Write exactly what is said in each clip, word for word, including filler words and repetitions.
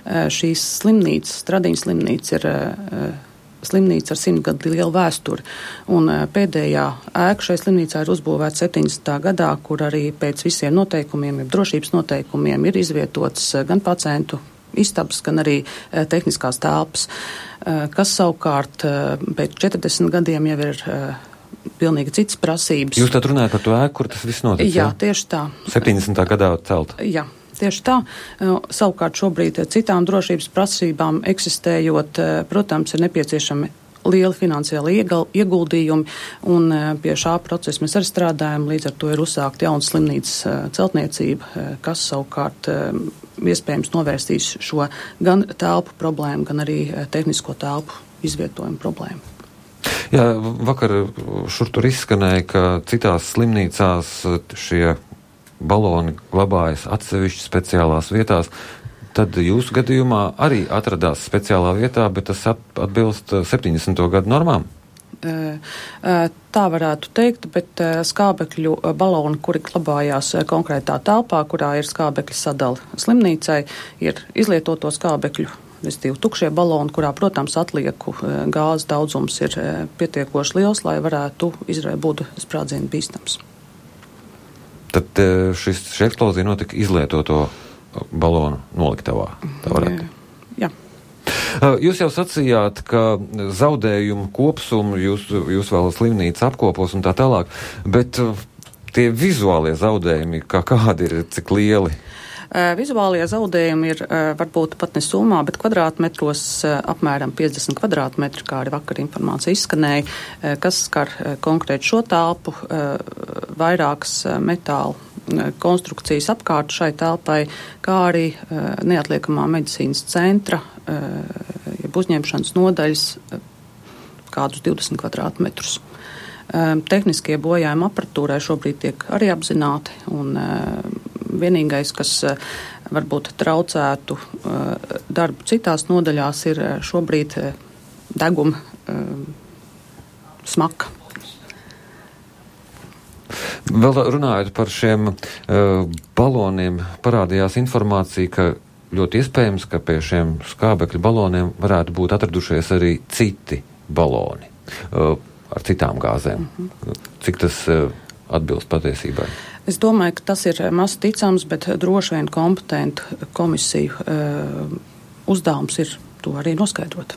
šīs slimnīcas, Stradiņas slimnīca ir slimnīca ar simt gadu lielu vēsturi, un pēdējā ēka šai slimnīcā ir uzbūvēta septiņdesmitā gadā, kur arī pēc visiem noteikumiem, drošības noteikumiem ir izvietotas gan pacientu istabas, gan arī tehniskās telpas, kas savukārt pēc četrdesmit gadiem jau ir pilnīgi citas prasības. Jūs tad runājat par to ēku, kur tas viss notic? Jā, tieši tā. septiņdesmitā gadā celt? Jā, tieši tā. Savukārt šobrīd citām drošības prasībām eksistējot, protams, ir nepieciešami lieli finansiāli ieguldījumi, un pie šā procesa mēs arī strādājam, līdz ar to ir uzsākt jaunas slimnīcas celtniecība, kas savukārt iespējams novērstīs šo gan telpu problēmu, gan arī tehnisko telpu izvietojumu problēmu. Jā, vakar šur tur izskanēja, ka citās slimnīcās šie baloni glabājas atsevišķi speciālās vietās. Tad jūsu gadījumā arī atradās speciālā vietā, bet tas atbilst septiņdesmito gadu normām? Tā varētu teikt, bet skābekļu baloni, kuri glabājās konkrētā telpā, kurā ir skābekļa sadala slimnīcai, ir izlietoto skābekļu, respektīvi tukšie baloni, kurā, protams, atlieku gāzes daudzums ir pietiekoši liels, lai varētu būt sprādzienu bīstams. Tad šis, šī eksplozija notika izlietoto balonu noliktavā, tā varētu? Jā. Jūs jau sacījāt, ka zaudējumu kopsumu jūs, jūs vēl slimnīca apkopos un tā tālāk, bet tie vizuālie zaudējumi, kā kādi ir, cik lieli? Vizuālie zaudējumi ir varbūt pat ne summā, bet kvadrātmetros apmēram piecdesmit kvadrātmetri, kā arī vakar informācija izskanēja, kas skar konkrēti šo telpu, vairākas metāla konstrukcijas apkārt šai telpai, kā arī neatliekamā medicīnas centra, jeb uzņemšanas nodaļas, kādus divdesmit kvadrātmetrus. Tehniskie bojājumi aparatūrai šobrīd tiek arī apzināti, un vienīgais, kas varbūt traucētu darbu citās nodaļās, ir šobrīd deguma smaka. Vēl runājot par šiem uh, baloniem, parādījās informācija, ka ļoti iespējams, ka pie šiem skābekļa baloniem varētu būt atradušies arī citi baloni uh, ar citām gāzēm. Mm-hmm. Cik tas uh, atbilst patiesībai? Es domāju, ka tas ir maz ticams, bet droši vien kompetentu komisiju uh, uzdevums ir to arī noskaidrot.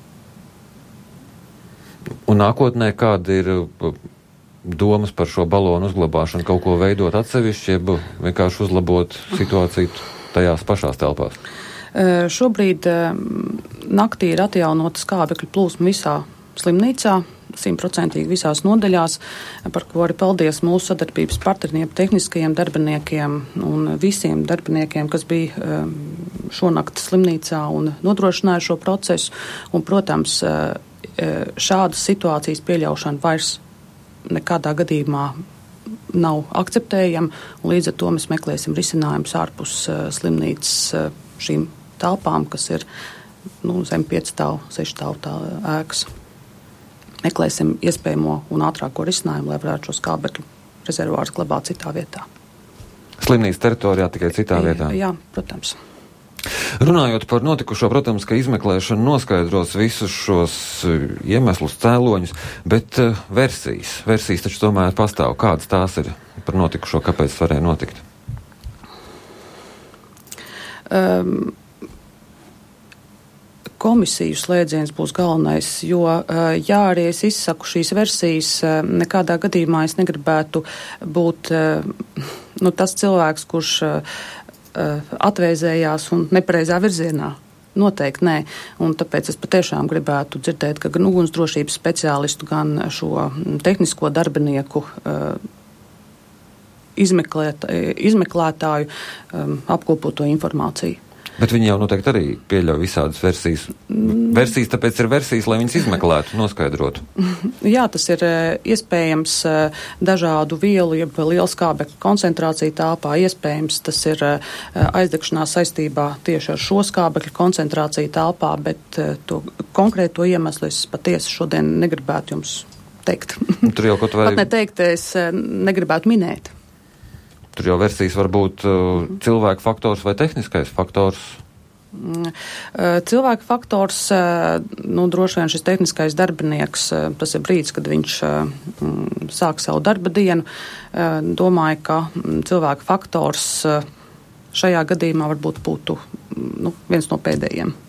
Un nākotnē kāda ir uh, domas par šo balonu uzglabāšanu, kaut ko veidot atsevišķi, jeb vienkārši uzlabot situāciju tajās pašās telpās? Uh, šobrīd uh, naktī ir atjaunota skābekļa plūsma visā slimnīcā, simtprocentīgi visās nodaļās, par ko arī paldies mūsu sadarbības partneriem, tehniskajiem darbiniekiem un visiem darbiniekiem, kas bija um, šonakt slimnīcā un nodrošināja šo procesu. Un, protams, uh, šādas situācijas pieļaušana vairs nekādā gadījumā nav akceptējama, un līdz ar to mēs meklēsim risinājumus ārpus uh, slimnīcas uh, šīm telpām, kas ir nu, zem piecstāvu, sešstāvu tā ēkas. Meklēsim iespējamo un ātrāko risinājumu, lai varētu šo skābekļu rezervuārus glabāt citā vietā. Slimnīcas teritorijā tikai citā vietā? Jā, protams. Runājot par notikušo, protams, ka izmeklēšana noskaidros visus šos iemeslus, cēloņus, bet uh, versijas, versijas taču tomēr pastāv. Kādas tās ir par notikušo, kāpēc tas varēja notikt? Um, Komisiju slēdziens būs galvenais, jo, jā, arī es izsaku šīs versijas, nekādā gadījumā es negribētu būt nu, tas cilvēks, kurš atvēzējās un nepareizā virzienā. Noteikti nē, un tāpēc es patiešām gribētu dzirdēt, ka gan ugunsdrošības speciālistu, gan šo tehnisko darbinieku izmeklēt, izmeklētāju apkopoto informāciju. Bet viņi jau noteikti arī pieļauj visādas versijas. Versijas, tāpēc ir versijas, lai viņas izmeklētu, noskaidrotu. Jā, tas ir iespējams dažādu vielu, jeb liela skābekļa koncentrācija telpā. Iespējams, tas ir aizdegšanās saistībā tieši ar šo skābekļa koncentrāciju telpā, bet to konkrēto iemeslu es patiesi šodien negribētu jums teikt. Tur jau kaut vai... Pat neteikt, es negribētu minēt. Tur jau versijas var būt uh, cilvēku faktors vai tehniskais faktors. Cilvēka faktors, nu, droši vien šis tehniskais darbinieks, tas ir brīdis, kad viņš sāk savu darba dienu. Domāju, ka cilvēka faktors šajā gadījumā varbūt būtu, nu, viens no pēdējiem.